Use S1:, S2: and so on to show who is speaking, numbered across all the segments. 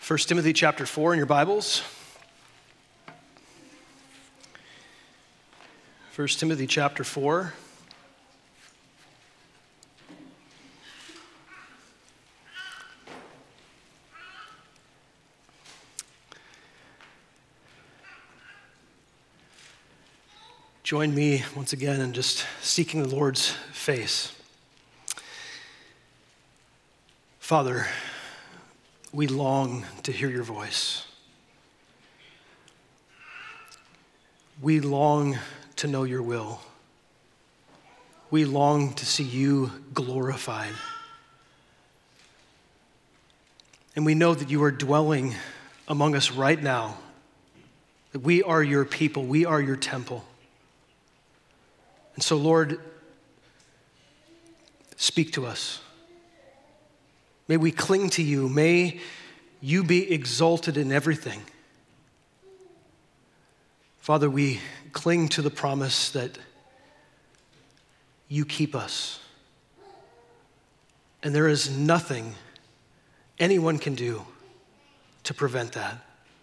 S1: 1 Timothy chapter 4 in your Bibles. 1 Timothy chapter 4. Join me once again in just seeking the Lord's face. Father, we long to hear your voice. We long to know your will. We long to see you glorified. And we know that you are dwelling among us right now, that we are your people, we are your temple. And so, Lord, speak to us. May we cling to you. May you be exalted in everything. Father, we cling to the promise that you keep us. And there is nothing anyone can do to prevent that.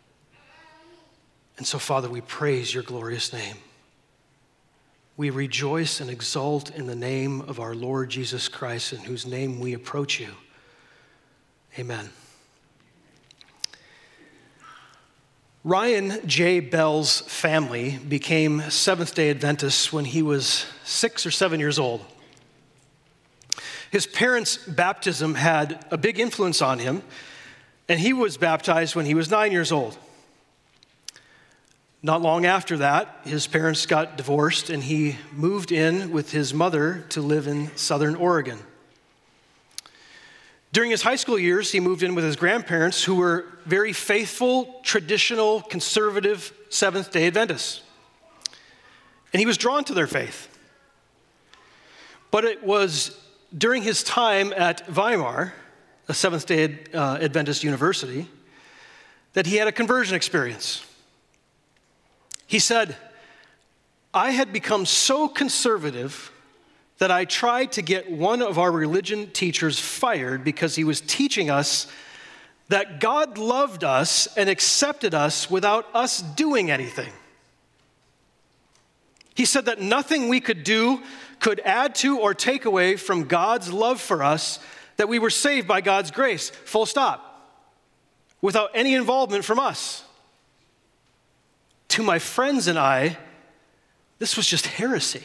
S1: And so, Father, we praise your glorious name. We rejoice and exult in the name of our Lord Jesus Christ, in whose name we approach you. Amen. Ryan J. Bell's family became Seventh-day Adventists when he was 6 or 7 years old. His parents' baptism had a big influence on him, and he was baptized when he was 9 years old. Not long after that, his parents got divorced, and he moved in with his mother to live in Southern Oregon. During his high school years, he moved in with his grandparents, who were very faithful, traditional, conservative Seventh-day Adventists. And he was drawn to their faith. But it was during his time at Weimar, a Seventh-day Adventist university, that he had a conversion experience. He said, "I had become so conservative that I tried to get one of our religion teachers fired because he was teaching us that God loved us and accepted us without us doing anything. He said that nothing we could do could add to or take away from God's love for us, that we were saved by God's grace, full stop, without any involvement from us. To my friends and I, this was just heresy."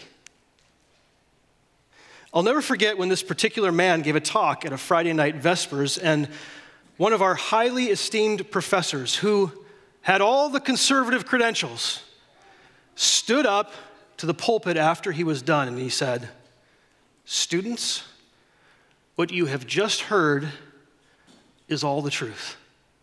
S1: I'll never forget when this particular man gave a talk at a Friday night Vespers, and one of our highly esteemed professors, who had all the conservative credentials, stood up to the pulpit after he was done, and he said, "Students, what you have just heard is all the truth."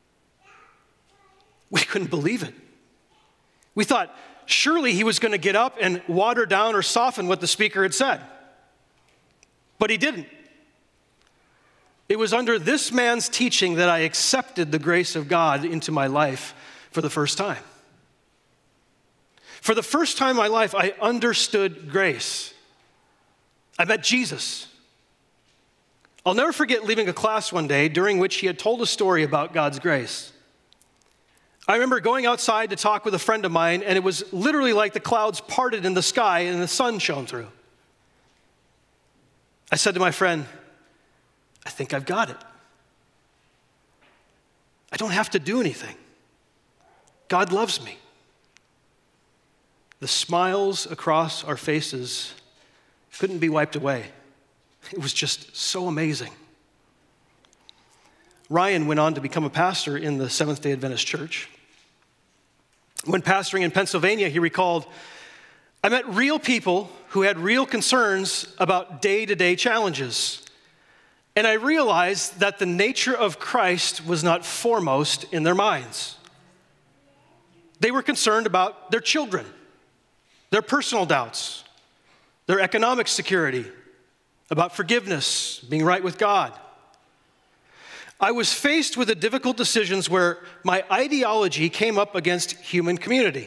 S1: We couldn't believe it. We thought, surely he was going to get up and water down or soften what the speaker had said. But he didn't. It was under this man's teaching that I accepted the grace of God into my life for the first time. For the first time in my life, I understood grace. I met Jesus. I'll never forget leaving a class one day during which he had told a story about God's grace. I remember going outside to talk with a friend of mine, and it was literally like the clouds parted in the sky and the sun shone through. I said to my friend, "I think I've got it. I don't have to do anything. God loves me." The smiles across our faces couldn't be wiped away. It was just so amazing. Ryan went on to become a pastor in the Seventh-day Adventist Church. When pastoring in Pennsylvania, he recalled, "I met real people who had real concerns about day-to-day challenges. And I realized that the nature of Christ was not foremost in their minds. They were concerned about their children, their personal doubts, their economic security, about forgiveness, being right with God. I was faced with the difficult decisions where my ideology came up against human community.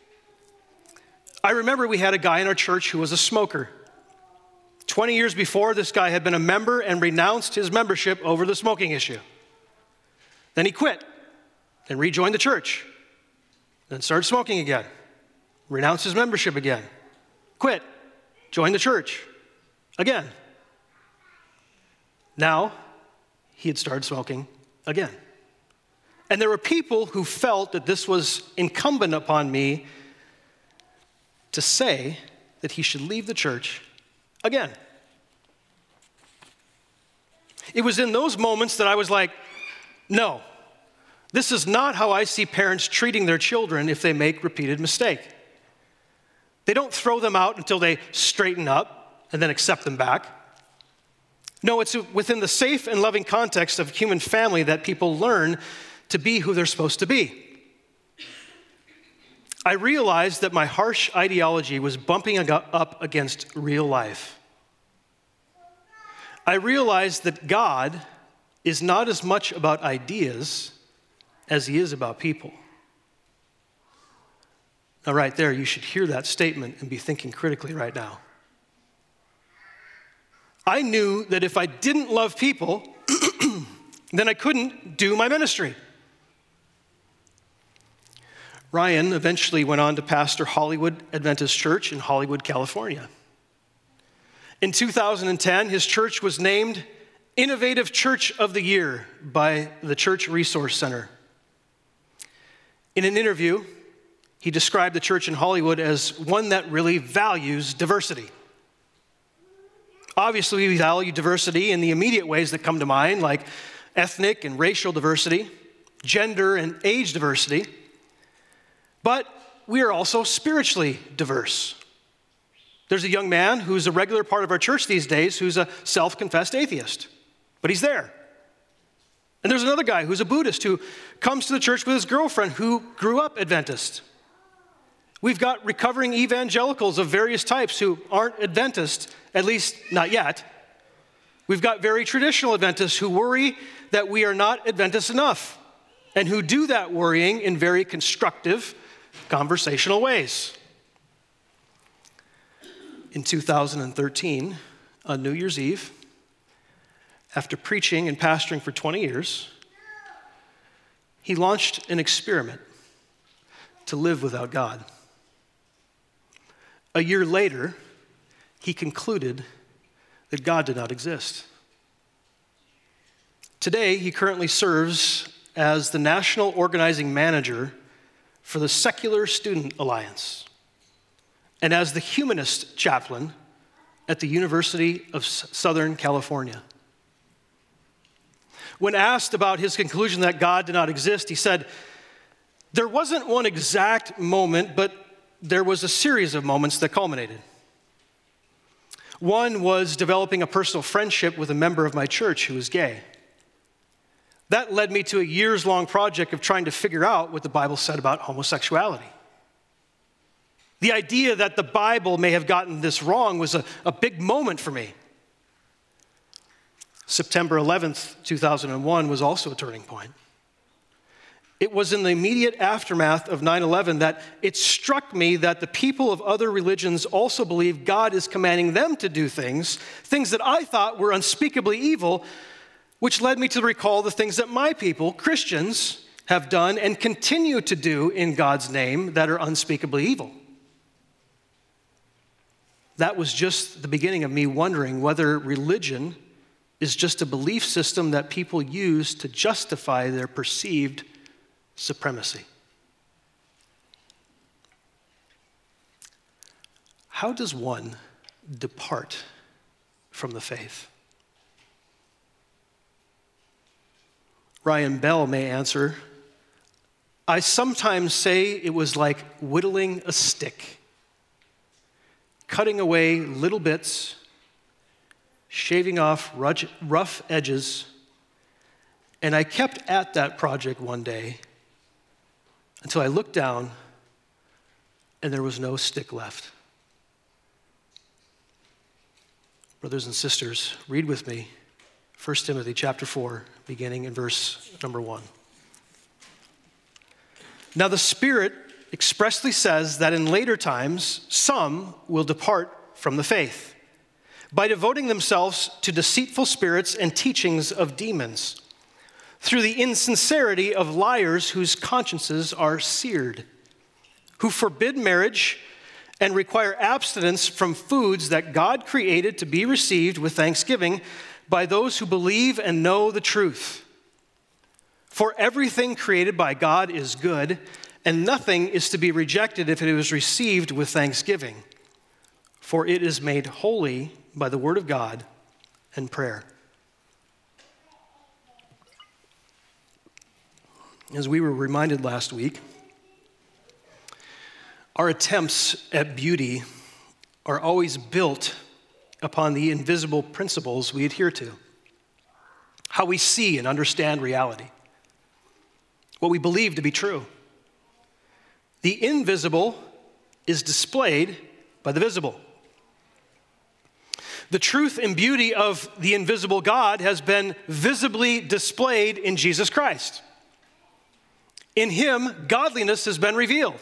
S1: I remember we had a guy in our church who was a smoker. 20 years before, this guy had been a member and renounced his membership over the smoking issue. Then he quit. and rejoined the church. Then started smoking again, renounced his membership again, quit, joined the church again. Now, he had started smoking again. And there were people who felt that this was incumbent upon me to say that he should leave the church again. It was in those moments that I was like, no, this is not how I see parents treating their children if they make repeated mistakes. They don't throw them out until they straighten up and then accept them back. No, it's within the safe and loving context of human family that people learn to be who they're supposed to be. I realized that my harsh ideology was bumping up against real life. I realized that God is not as much about ideas as he is about people. Now, right there, you should hear that statement and be thinking critically right now. I knew that if I didn't love people, then I couldn't do my ministry. Ryan eventually went on to pastor Hollywood Adventist Church in Hollywood, California. In 2010, his church was named Innovative Church of the Year by the Church Resource Center. In an interview, he described the church in Hollywood as one that really values diversity. Obviously, we value diversity in the immediate ways that come to mind, like ethnic and racial diversity, gender and age diversity, but we are also spiritually diverse. There's a young man who's a regular part of our church these days who's a self-confessed atheist, but he's there. And there's another guy who's a Buddhist who comes to the church with his girlfriend who grew up Adventist. We've got recovering evangelicals of various types who aren't Adventist, at least not yet. We've got very traditional Adventists who worry that we are not Adventist enough and who do that worrying in very constructive, conversational ways. In 2013, on New Year's Eve, after preaching and pastoring for 20 years, he launched an experiment to live without God. A year later, he concluded that God did not exist. Today, he currently serves as the national organizing manager for the Secular Student Alliance and as the humanist chaplain at the University of Southern California. When asked about his conclusion that God did not exist, he said, "There wasn't one exact moment, but there was a series of moments that culminated. One was developing a personal friendship with a member of my church who was gay. That led me to a years-long project of trying to figure out what the Bible said about homosexuality. The idea that the Bible may have gotten this wrong was a big moment for me. September 11th, 2001 was also a turning point. It was in the immediate aftermath of 9/11 that it struck me that the people of other religions also believe God is commanding them to do things that I thought were unspeakably evil, which led me to recall the things that my people, Christians, have done and continue to do in God's name that are unspeakably evil. That was just the beginning of me wondering whether religion is just a belief system that people use to justify their perceived supremacy. How does one depart from the faith? Ryan Bell may answer, I sometimes say it was like whittling a stick, cutting away little bits, shaving off rough edges, and I kept at that project one day until I looked down and there was no stick left. Brothers and sisters, read with me 1 Timothy chapter 4, beginning in verse number 1. Now the Spirit expressly says that in later times some will depart from the faith by devoting themselves to deceitful spirits and teachings of demons, through the insincerity of liars whose consciences are seared, who forbid marriage and require abstinence from foods that God created to be received with thanksgiving by those who believe and know the truth. For everything created by God is good, and nothing is to be rejected if it is received with thanksgiving, for it is made holy by the word of God and prayer. As we were reminded last week, our attempts at beauty are always built upon the invisible principles we adhere to, how we see and understand reality, what we believe to be true. The invisible is displayed by the visible. The truth and beauty of the invisible God has been visibly displayed in Jesus Christ. In him, godliness has been revealed.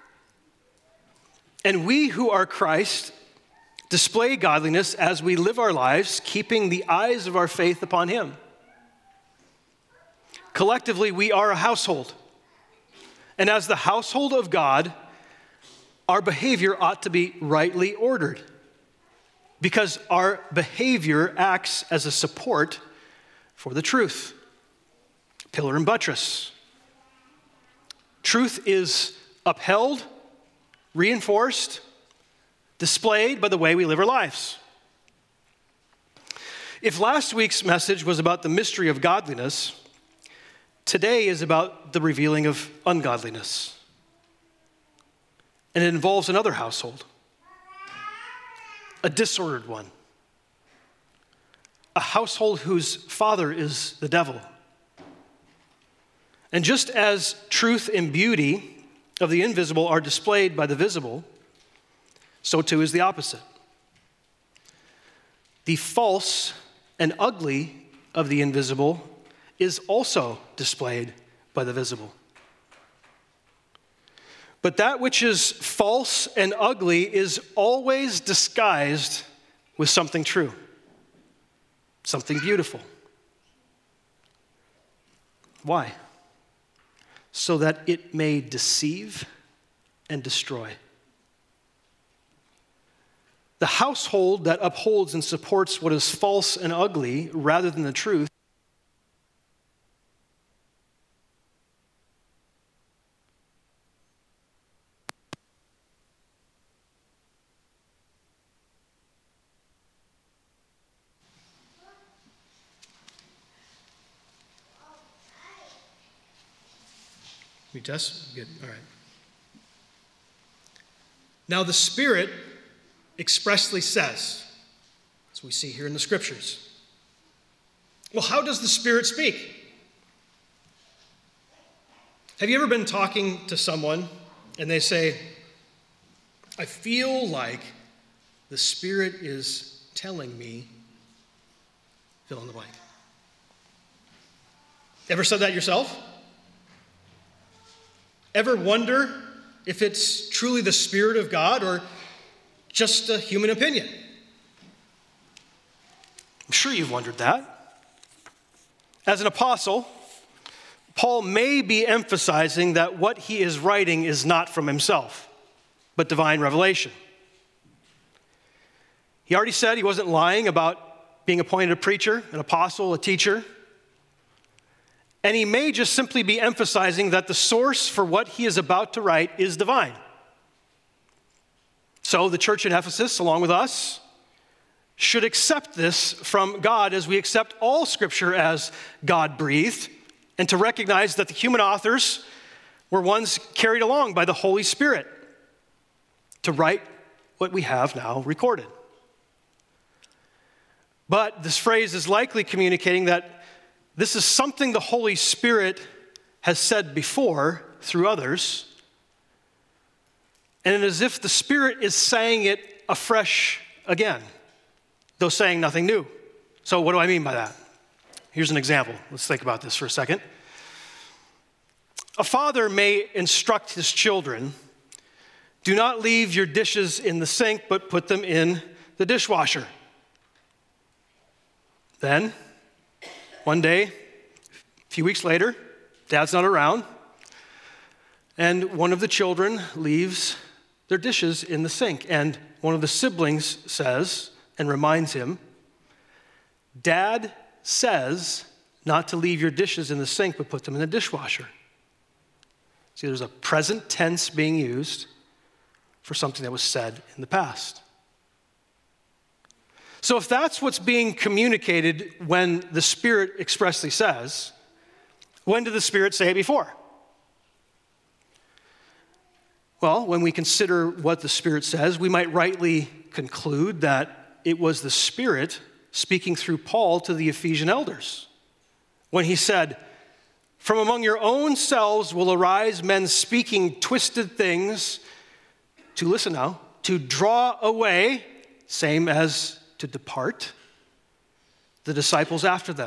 S1: And we who are Christ display godliness as we live our lives, keeping the eyes of our faith upon him. Collectively, we are a household. And as the household of God, our behavior ought to be rightly ordered, because our behavior acts as a support for the truth, pillar and buttress. Truth is upheld, reinforced, displayed by the way we live our lives. If last week's message was about the mystery of godliness, today is about the revealing of ungodliness. And it involves another household, a disordered one, a household whose father is the devil. And just as truth and beauty of the invisible are displayed by the visible, so too is the opposite. The false and ugly of the invisible is also displayed by the visible. But that which is false and ugly is always disguised with something true, something beautiful. Why? So that it may deceive and destroy. The household that upholds and supports what is false and ugly rather than the truth We test? Good. All right. Now the Spirit expressly says, as we see here in the Scriptures. Well, how does the Spirit speak? Have you ever been talking to someone and they say, I feel like the Spirit is telling me, fill in the blank. Ever said that yourself? Ever wonder if it's truly the Spirit of God or just a human opinion? I'm sure you've wondered that. As an apostle, Paul may be emphasizing that what he is writing is not from himself, but divine revelation. He already said he wasn't lying about being appointed a preacher, an apostle, a teacher. And he may just simply be emphasizing that the source for what he is about to write is divine. So the church in Ephesus, along with us, should accept this from God as we accept all Scripture as God-breathed, and to recognize that the human authors were ones carried along by the Holy Spirit to write what we have now recorded. But this phrase is likely communicating that this is something the Holy Spirit has said before through others, and as if the Spirit is saying it afresh again, though saying nothing new. So what do I mean by that? Here's an example. Let's think about this for a second. A father may instruct his children, do not leave your dishes in the sink, but put them in the dishwasher. Then, one day, a few weeks later, Dad's not around, and one of the children leaves their dishes in the sink, and one of the siblings says and reminds him, Dad says not to leave your dishes in the sink, but put them in the dishwasher. See, there's a present tense being used for something that was said in the past. So if that's what's being communicated when the Spirit expressly says, when did the Spirit say it before? Well, when we consider what the Spirit says, we might rightly conclude that it was the Spirit speaking through Paul to the Ephesian elders when he said, from among your own selves will arise men speaking twisted things to, listen now, to draw away, same as to depart, the disciples after them.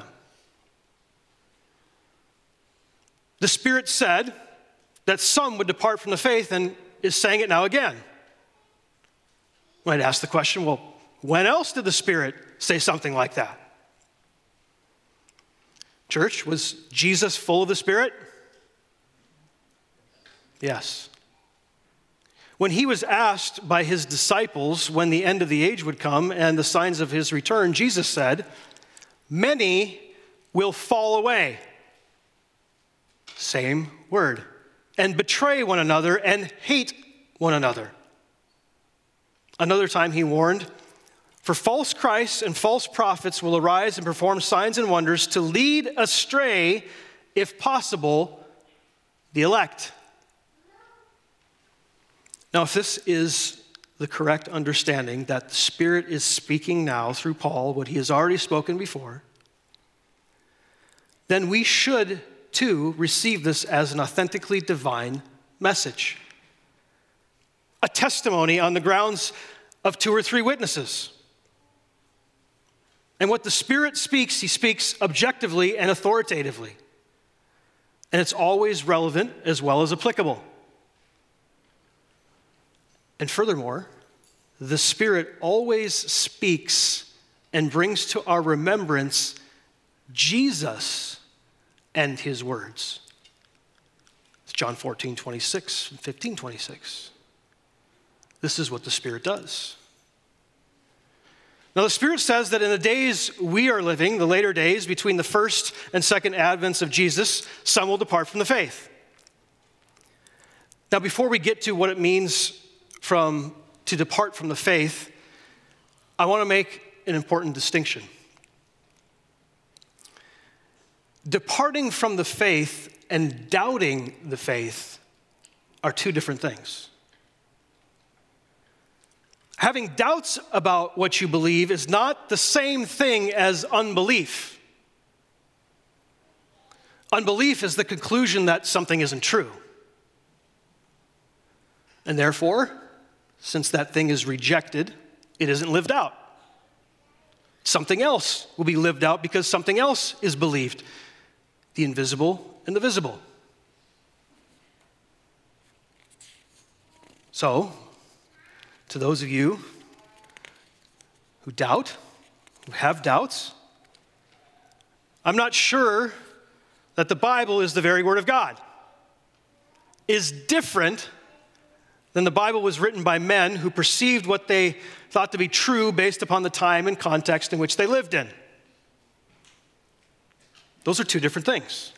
S1: The Spirit said that some would depart from the faith and is saying it now again. You might ask the question, well, when else did the Spirit say something like that? Church, was Jesus full of the Spirit? Yes. When he was asked by his disciples when the end of the age would come and the signs of his return, Jesus said, many will fall away. Same word. And betray one another and hate one another. Another time he warned, for false Christs and false prophets will arise and perform signs and wonders to lead astray, if possible, the elect. Now, if this is the correct understanding that the Spirit is speaking now through Paul, what he has already spoken before, then we should, too, receive this as an authentically divine message. A testimony on the grounds of 2 or 3 witnesses. And what the Spirit speaks, he speaks objectively and authoritatively. And it's always relevant as well as applicable. And furthermore, the Spirit always speaks and brings to our remembrance Jesus and his words. It's John 14:26 and 15:26. This is what the Spirit does. Now, the Spirit says that in the days we are living, the later days, between the first and second advents of Jesus, some will depart from the faith. Now, before we get to what it means to depart from the faith, I want to make an important distinction. Departing from the faith and doubting the faith are 2 different things. Having doubts about what you believe is not the same thing as unbelief. Unbelief is the conclusion that something isn't true. And therefore, since that thing is rejected, it isn't lived out. Something else will be lived out because something else is believed. The invisible and the visible. So, to those of you who doubt, who have doubts, I'm not sure that the Bible is the very Word of God. Is different than the Bible was written by men who perceived what they thought to be true based upon the time and context in which they lived in. Those are 2 different things.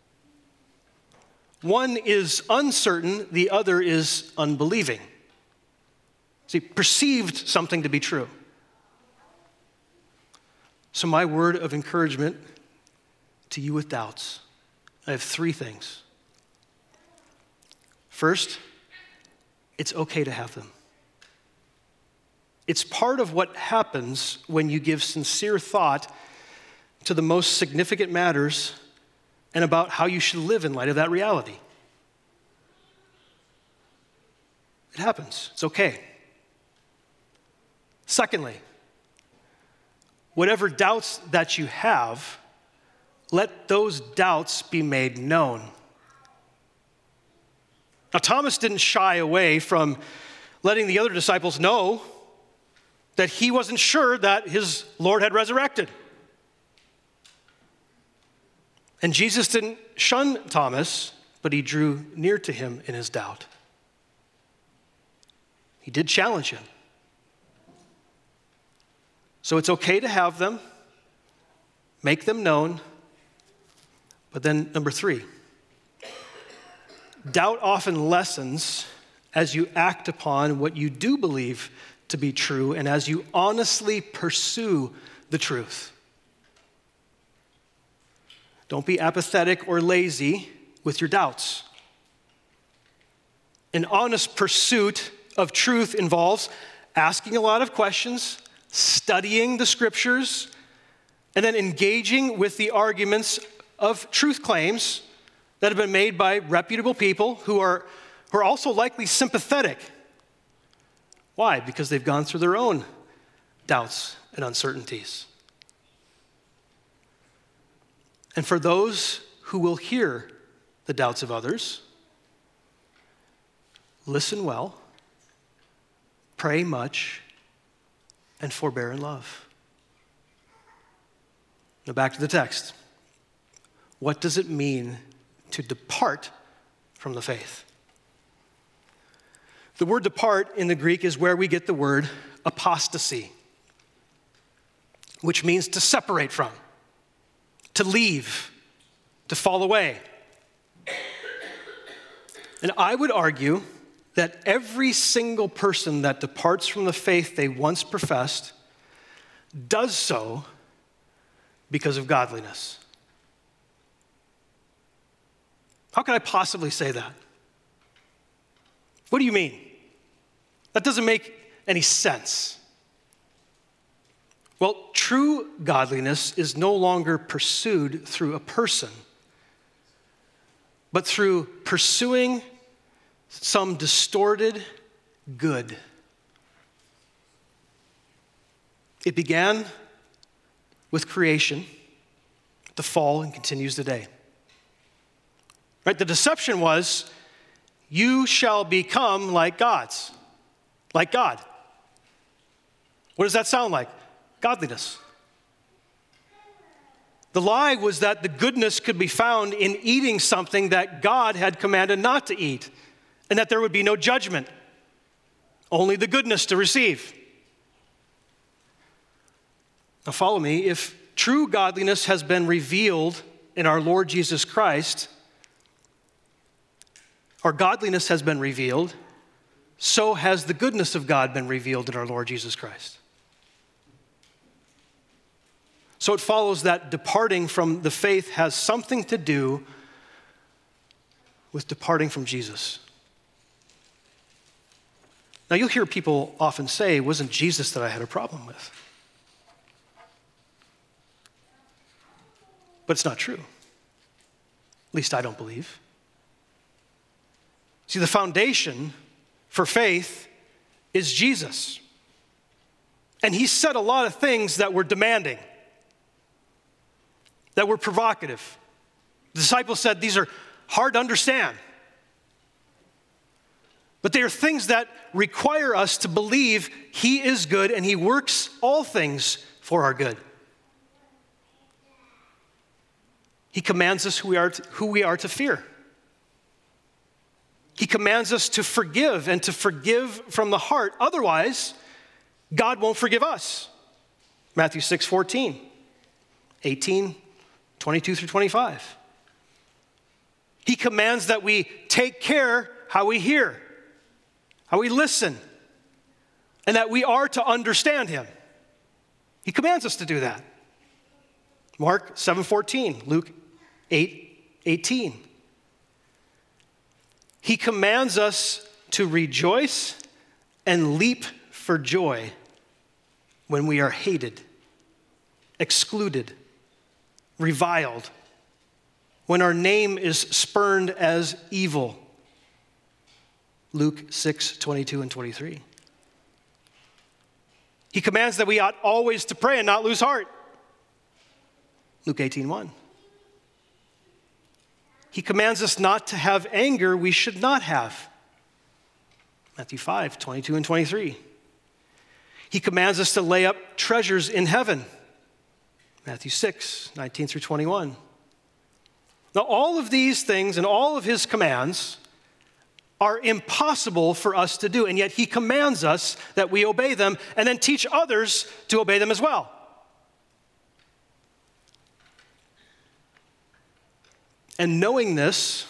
S1: One is uncertain, the other is unbelieving. See, perceived something to be true. So my word of encouragement to you with doubts, I have 3 things. First, it's okay to have them. It's part of what happens when you give sincere thought to the most significant matters and about how you should live in light of that reality. It happens. It's okay. Secondly, whatever doubts that you have, let those doubts be made known. Now, Thomas didn't shy away from letting the other disciples know that he wasn't sure that his Lord had resurrected. And Jesus didn't shun Thomas, but he drew near to him in his doubt. He did challenge him. So it's okay to have them, make them known. But then number 3, doubt often lessens as you act upon what you do believe to be true and as you honestly pursue the truth. Don't be apathetic or lazy with your doubts. An honest pursuit of truth involves asking a lot of questions, studying the scriptures, and then engaging with the arguments of truth claims that have been made by reputable people who are also likely sympathetic. Why? Because they've gone through their own doubts and uncertainties. And for those who will hear the doubts of others, listen well, pray much, and forbear in love. Now back to the text. What does it mean to depart from the faith? The word depart in the Greek is where we get the word apostasy, which means to separate from, to leave, to fall away. And I would argue that every single person that departs from the faith they once professed does so because of godliness. How can I possibly say that? What do you mean? That doesn't make any sense. Well, true godliness is no longer pursued through a person, but through pursuing some distorted good. It began with creation, the fall, and continues today. Right? The deception was, you shall become like gods, like God. What does that sound like? Godliness. The lie was that the goodness could be found in eating something that God had commanded not to eat, and that there would be no judgment, only the goodness to receive. Now follow me. If true godliness has been revealed in our Lord Jesus Christ, our godliness has been revealed, so has the goodness of God been revealed in our Lord Jesus Christ. So it follows that departing from the faith has something to do with departing from Jesus. Now you'll hear people often say, it wasn't Jesus that I had a problem with. But it's not true. At least I don't believe. See, the foundation for faith is Jesus. And he said a lot of things that were demanding, that were provocative. The disciples said these are hard to understand. But they are things that require us to believe he is good and he works all things for our good. He commands us who we are to fear. He commands us to forgive and to forgive from the heart. Otherwise, God won't forgive us. Matthew 6:14, 18, 22 through 25. He commands that we take care how we hear, how we listen, and that we are to understand him. He commands us to do that. Mark 7:14, Luke 8:18. He commands us to rejoice and leap for joy when we are hated, excluded, reviled, when our name is spurned as evil. Luke 6:22 and 23. He commands that we ought always to pray and not lose heart. Luke 18:1. He commands us not to have anger we should not have. Matthew 5:22 and 23. He commands us to lay up treasures in heaven. Matthew 6:19 through 21. Now, all of these things and all of his commands are impossible for us to do, and yet he commands us that we obey them and then teach others to obey them as well. And knowing this,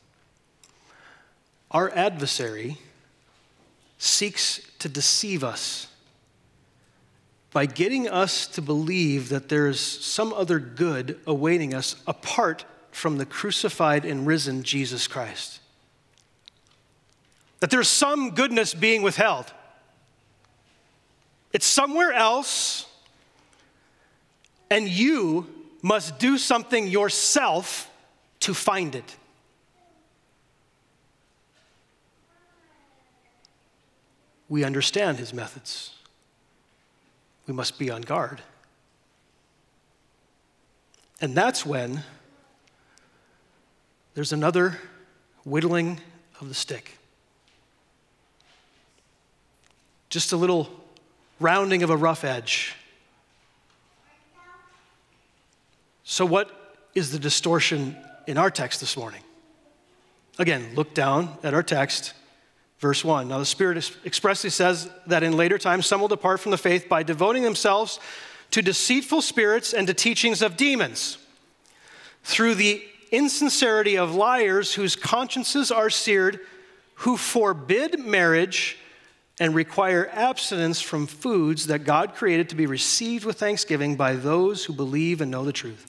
S1: our adversary seeks to deceive us by getting us to believe that there is some other good awaiting us apart from the crucified and risen Jesus Christ. That there's some goodness being withheld. It's somewhere else, and you must do something yourself to find it. We understand his methods. We must be on guard. And that's when there's another whittling of the stick. Just a little rounding of a rough edge. So what is the distortion in our text this morning? Again, look down at our text, verse 1. Now the Spirit expressly says that in later times some will depart from the faith by devoting themselves to deceitful spirits and to teachings of demons, through the insincerity of liars whose consciences are seared, who forbid marriage and require abstinence from foods that God created to be received with thanksgiving by those who believe and know the truth.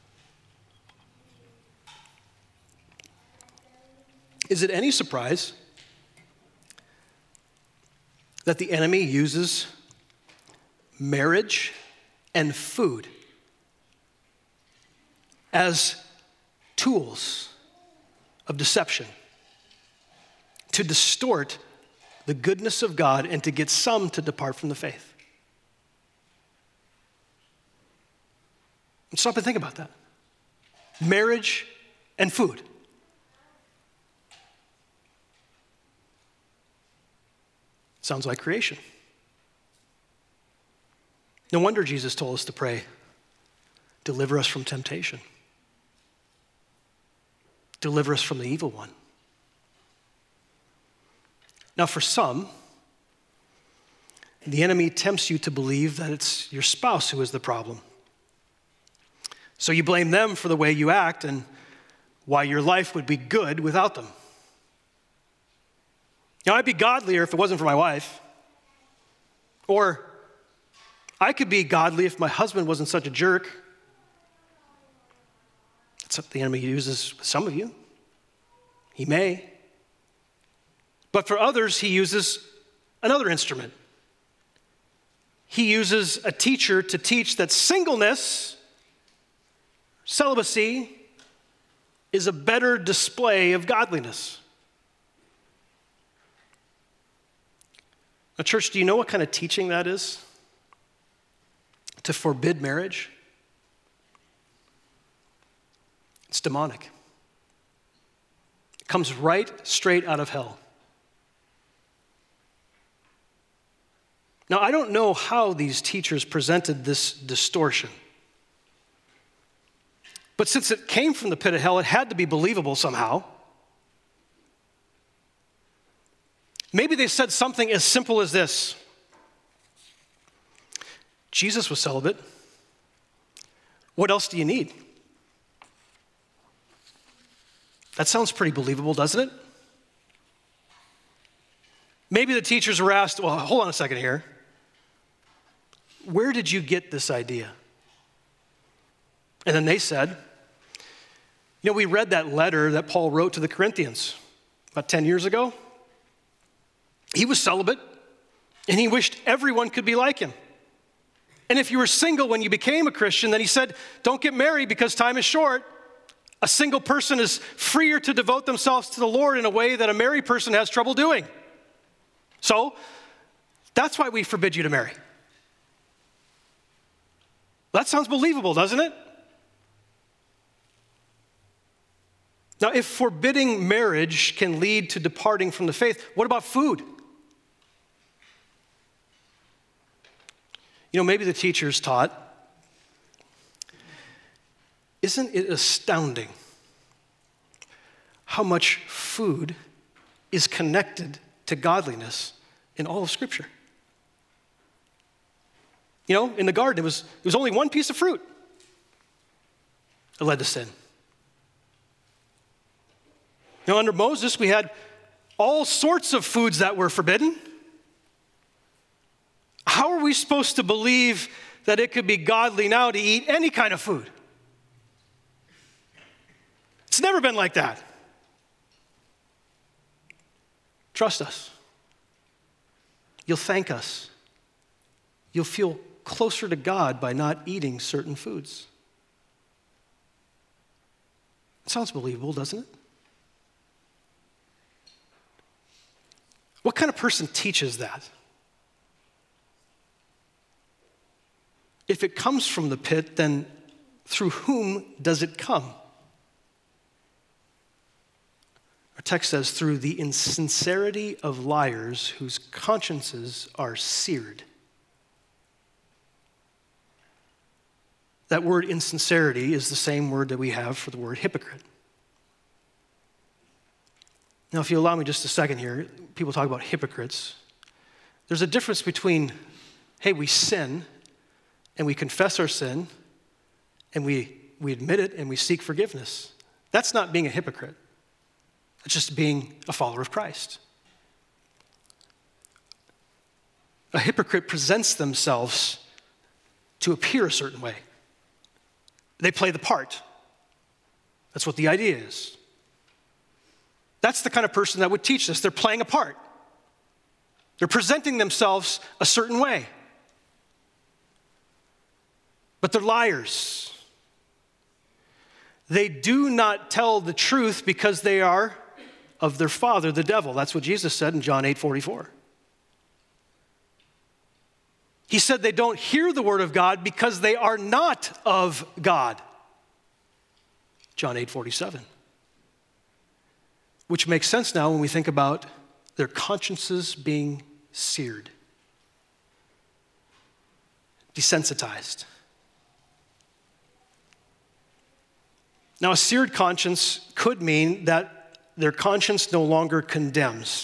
S1: Is it any surprise that the enemy uses marriage and food as tools of deception to distort the goodness of God and to get some to depart from the faith? Stop and think about that. Marriage and food. Sounds like creation. No wonder Jesus told us to pray, deliver us from temptation. Deliver us from the evil one. Now, for some, the enemy tempts you to believe that it's your spouse who is the problem. So you blame them for the way you act and why your life would be good without them. Now, I'd be godlier if it wasn't for my wife. Or I could be godly if my husband wasn't such a jerk. That's what the enemy uses with some of you. He may. But for others, he uses another instrument. He uses a teacher to teach that singleness, celibacy, is a better display of godliness. Now, church, do you know what kind of teaching that is? To forbid marriage? It's demonic. It comes right straight out of hell. Now, I don't know how these teachers presented this distortion. But since it came from the pit of hell, it had to be believable somehow. Maybe they said something as simple as this: Jesus was celibate. What else do you need? That sounds pretty believable, doesn't it? Maybe the teachers were asked, well, hold on a second here. Where did you get this idea? And then they said, we read that letter that Paul wrote to the Corinthians about 10 years ago. He was celibate, and he wished everyone could be like him. And if you were single when you became a Christian, then he said, don't get married because time is short. A single person is freer to devote themselves to the Lord in a way that a married person has trouble doing. So, that's why we forbid you to marry. That sounds believable, doesn't it? Now, if forbidding marriage can lead to departing from the faith, what about food? Maybe the teachers taught, isn't it astounding how much food is connected to godliness in all of Scripture. You know, in the garden, it was only one piece of fruit. It led to sin. You know, under Moses, we had all sorts of foods that were forbidden. How are we supposed to believe that it could be godly now to eat any kind of food? It's never been like that. Trust us. You'll thank us. You'll feel closer to God by not eating certain foods. It sounds believable, doesn't it? What kind of person teaches that? If it comes from the pit, then through whom does it come? Our text says, through the insincerity of liars whose consciences are seared. That word insincerity is the same word that we have for the word hypocrite. Now, if you allow me just a second here, people talk about hypocrites. There's a difference between, hey, we sin, and we confess our sin, and we admit it, and we seek forgiveness. That's not being a hypocrite. It's just being a follower of Christ. A hypocrite presents themselves to appear a certain way. They play the part. That's what the idea is. That's the kind of person that would teach this. They're playing a part. They're presenting themselves a certain way. But they're liars. They do not tell the truth because they are of their father, the devil. That's what Jesus said in John 8:44. He said they don't hear the word of God because they are not of God. John 8:47. Which makes sense now when we think about their consciences being seared, desensitized. Now, a seared conscience could mean that their conscience no longer condemns.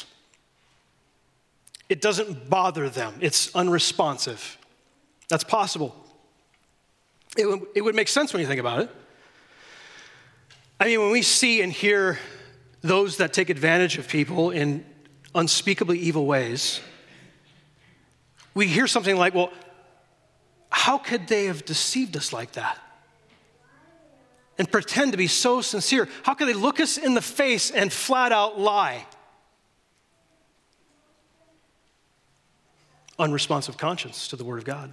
S1: It doesn't bother them. It's unresponsive. That's possible. It would make sense when you think about it. I mean, when we see and hear those that take advantage of people in unspeakably evil ways, we hear something like, well, how could they have deceived us like that? And pretend to be so sincere. How could they look us in the face and flat out lie? Unresponsive conscience to the word of God.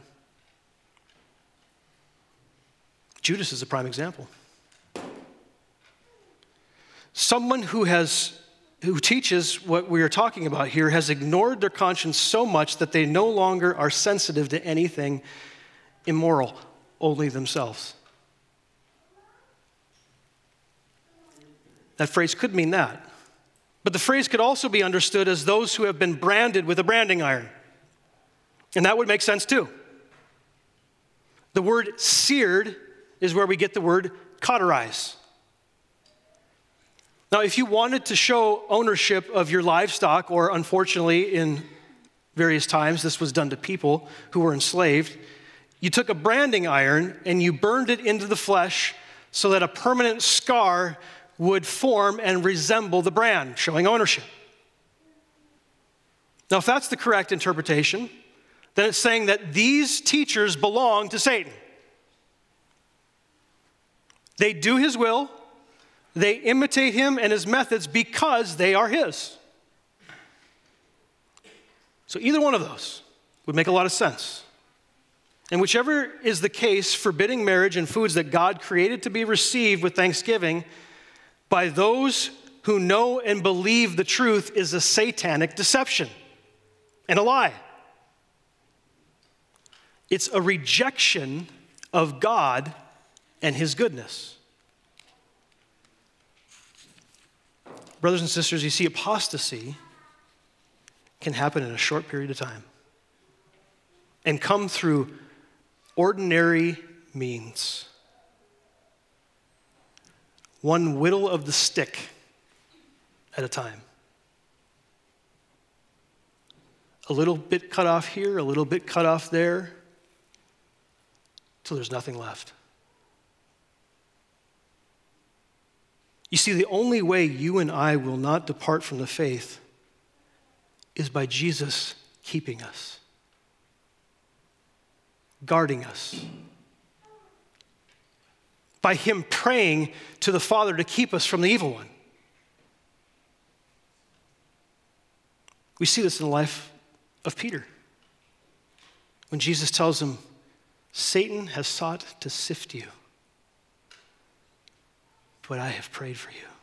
S1: Judas is a prime example. Someone who teaches what we are talking about here has ignored their conscience so much that they no longer are sensitive to anything immoral, only themselves. That phrase could mean that. But the phrase could also be understood as those who have been branded with a branding iron. And that would make sense too. The word seared is where we get the word cauterize. Now, if you wanted to show ownership of your livestock, or unfortunately in various times this was done to people who were enslaved, you took a branding iron and you burned it into the flesh so that a permanent scar would form and resemble the brand, showing ownership. Now, if that's the correct interpretation, then it's saying that these teachers belong to Satan. They do his will, they imitate him and his methods because they are his. So either one of those would make a lot of sense. And whichever is the case, forbidding marriage and foods that God created to be received with thanksgiving by those who know and believe the truth is a satanic deception and a lie. It's a rejection of God and his goodness. Brothers and sisters, you see, apostasy can happen in a short period of time and come through ordinary means. One whittle of the stick at a time. A little bit cut off here, a little bit cut off there, till there's nothing left. You see, the only way you and I will not depart from the faith is by Jesus keeping us, guarding us, by him praying to the Father to keep us from the evil one. We see this in the life of Peter. When Jesus tells him, Satan has sought to sift you, but I have prayed for you.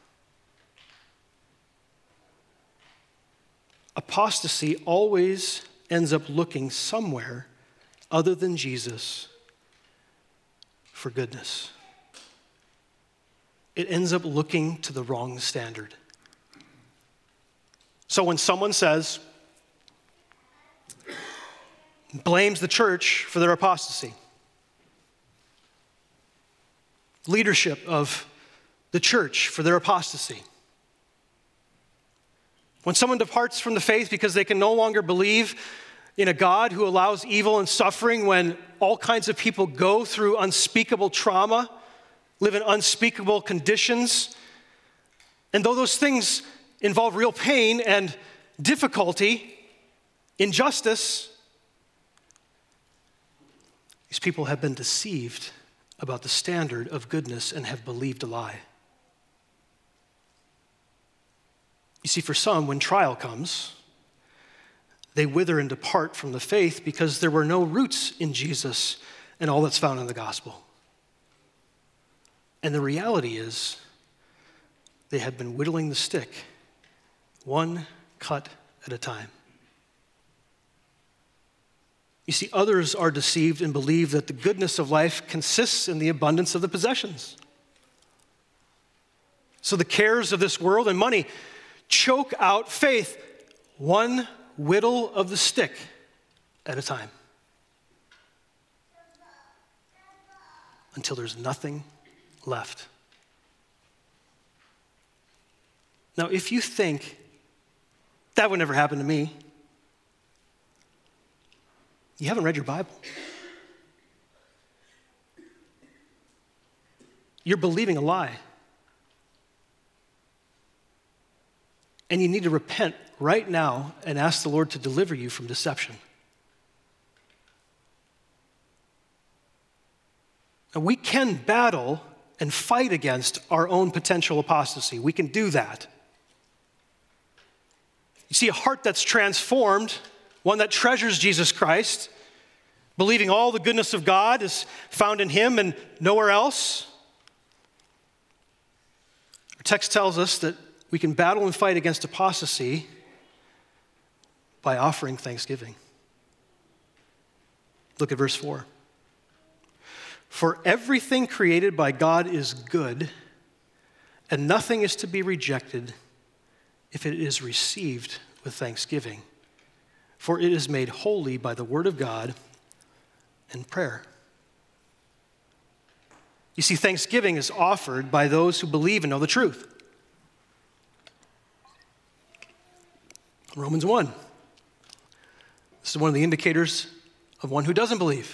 S1: Apostasy always ends up looking somewhere other than Jesus for goodness. It ends up looking to the wrong standard. So when someone blames the church for their apostasy, leadership of the church for their apostasy, when someone departs from the faith because they can no longer believe in a God who allows evil and suffering when all kinds of people go through unspeakable trauma, live in unspeakable conditions, and though those things involve real pain and difficulty, injustice, these people have been deceived about the standard of goodness and have believed a lie. You see, for some, when trial comes, they wither and depart from the faith because there were no roots in Jesus and all that's found in the gospel. And the reality is, they had been whittling the stick one cut at a time. You see, others are deceived and believe that the goodness of life consists in the abundance of the possessions. So the cares of this world and money choke out faith one whittle of the stick at a time until there's nothing left. Now, if you think that would never happen to me, you haven't read your Bible. You're believing a lie. And you need to repent right now and ask the Lord to deliver you from deception. Now, we can battle and fight against our own potential apostasy. We can do that. You see, a heart that's transformed, one that treasures Jesus Christ, believing all the goodness of God is found in him and nowhere else. Our text tells us that we can battle and fight against apostasy by offering thanksgiving. Look at verse 4. For everything created by God is good, and nothing is to be rejected if it is received with thanksgiving. For it is made holy by the word of God and prayer. You see, thanksgiving is offered by those who believe and know the truth. Romans 1. This is one of the indicators of one who doesn't believe.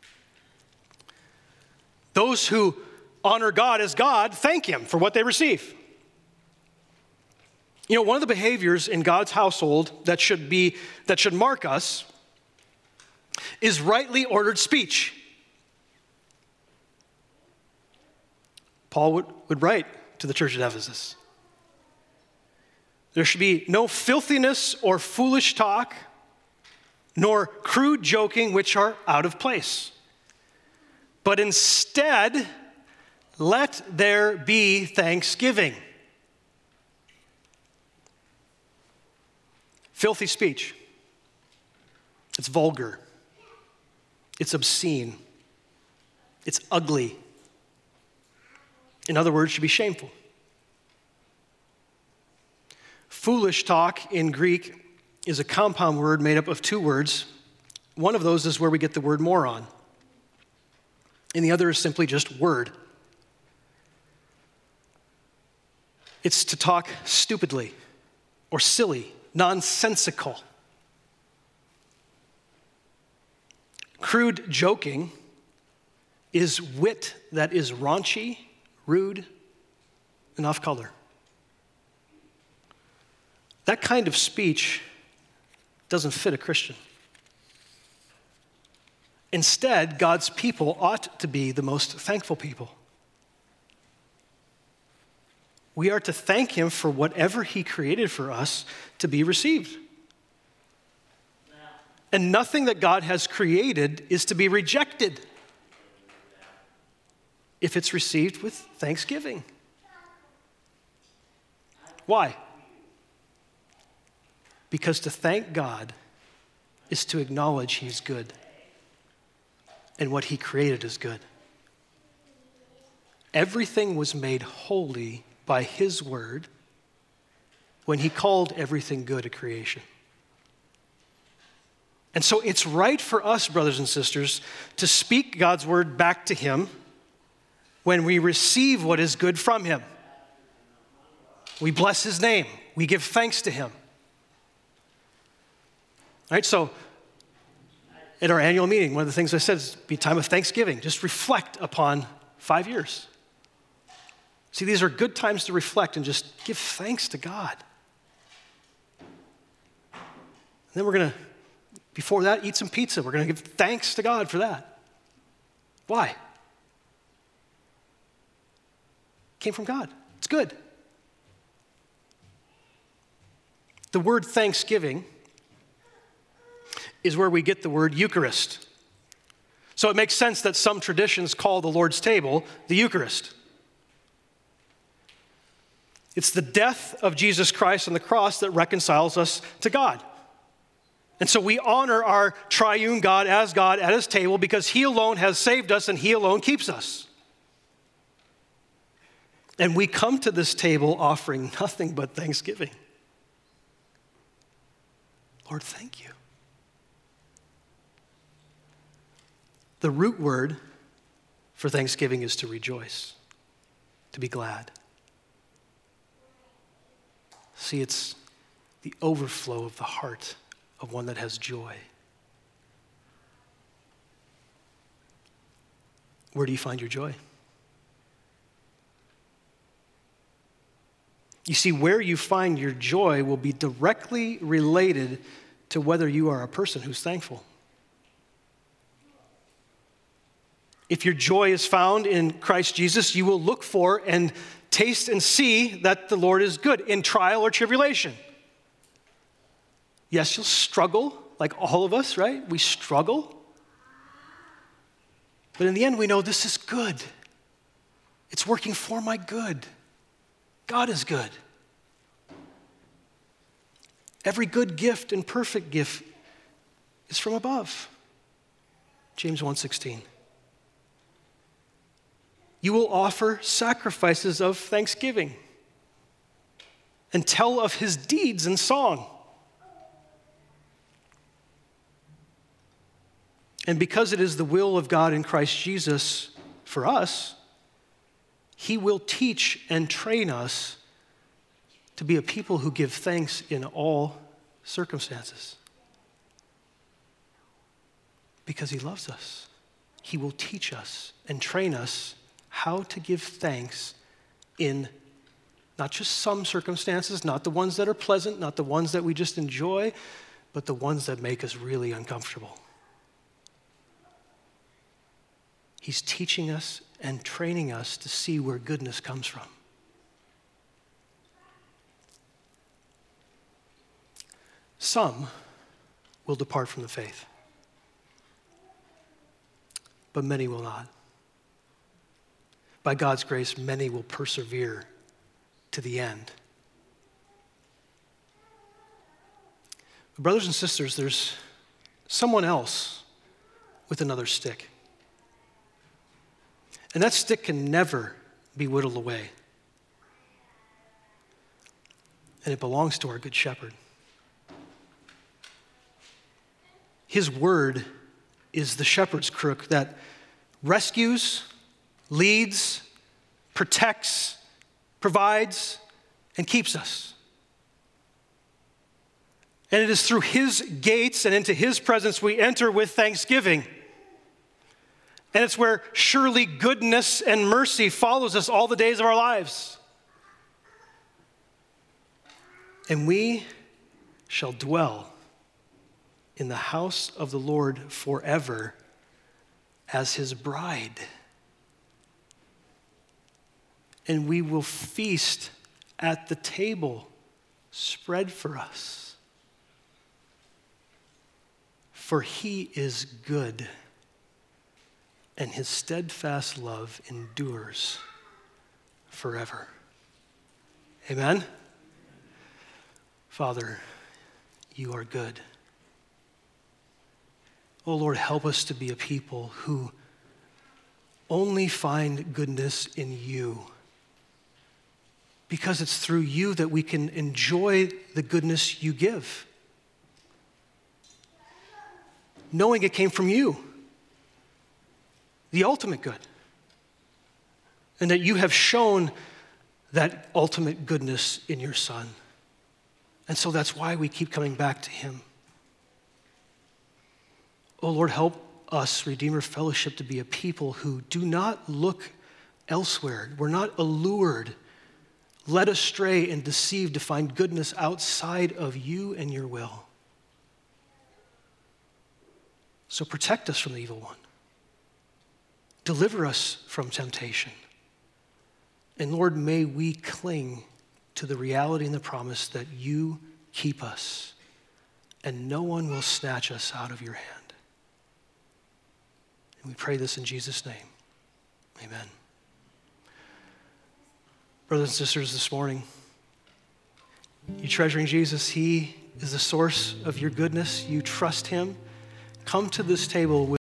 S1: Those who honor God as God thank him for what they receive. You know, one of the behaviors in God's household that should mark us is rightly ordered speech. Paul would write to the church at Ephesus. There should be no filthiness or foolish talk, nor crude joking which are out of place. But instead, let there be thanksgiving. Filthy speech. It's vulgar. It's obscene. It's ugly. In other words, it should be shameful. Foolish talk in Greek is a compound word made up of two words. One of those is where we get the word moron, and the other is simply just word. It's to talk stupidly or silly, nonsensical. Crude joking is wit that is raunchy, rude, and off color. That kind of speech doesn't fit a Christian. Instead, God's people ought to be the most thankful people. We are to thank him for whatever he created for us to be received. And nothing that God has created is to be rejected if it's received with thanksgiving. Why? Because to thank God is to acknowledge he's good, and what he created is good. Everything was made holy by his word when he called everything good a creation. And so it's right for us, brothers and sisters, to speak God's word back to him when we receive what is good from him. We bless his name. We give thanks to him. All right, so at our annual meeting, one of the things I said is be time of thanksgiving. Just reflect upon 5 years. See, these are good times to reflect and just give thanks to God. And then we're going to, before that, eat some pizza. We're going to give thanks to God for that. Why? It came from God. It's good. The word thanksgiving is where we get the word Eucharist. So it makes sense that some traditions call the Lord's table the Eucharist. It's the death of Jesus Christ on the cross that reconciles us to God. And so we honor our triune God at his table because he alone has saved us and he alone keeps us. And we come to this table offering nothing but thanksgiving. Lord, thank you. The root word for thanksgiving is to rejoice, to be glad. See, it's the overflow of the heart of one that has joy. Where do you find your joy? You see, where you find your joy will be directly related to whether you are a person who's thankful. If your joy is found in Christ Jesus, you will look for and taste and see that the Lord is good in trial or tribulation. Yes, you'll struggle, like all of us, right? We struggle. But in the end, we know this is good. It's working for my good. God is good. Every good gift and perfect gift is from above. James 1:16. You will offer sacrifices of thanksgiving and tell of his deeds in song. And because it is the will of God in Christ Jesus for us, he will teach and train us to be a people who give thanks in all circumstances. Because he loves us. He will teach us and train us how to give thanks in not just some circumstances, not the ones that are pleasant, not the ones that we just enjoy, but the ones that make us really uncomfortable. He's teaching us and training us to see where goodness comes from. Some will depart from the faith, but many will not. By God's grace, many will persevere to the end. Brothers and sisters, there's someone else with another stick. And that stick can never be whittled away. And it belongs to our good shepherd. His word is the shepherd's crook that rescues, leads, protects, provides, and keeps us. And it is through his gates and into his presence we enter with thanksgiving. And it's where surely goodness and mercy follows us all the days of our lives. And we shall dwell in the house of the Lord forever as his bride. And we will feast at the table spread for us. For he is good, and his steadfast love endures forever. Amen? Father, you are good. Oh Lord, help us to be a people who only find goodness in you, because it's through you that we can enjoy the goodness you give, knowing it came from you, the ultimate good, and that you have shown that ultimate goodness in your Son. And so that's why we keep coming back to him. Oh Lord, help us, Redeemer Fellowship, to be a people who do not look elsewhere. We're not allured, led astray, and deceived to find goodness outside of you and your will. So protect us from the evil one. Deliver us from temptation. And Lord, may we cling to the reality and the promise that you keep us and no one will snatch us out of your hand. And we pray this in Jesus' name. Amen. Brothers and sisters, this morning, you treasuring Jesus, he is the source of your goodness. You trust him. Come to this table with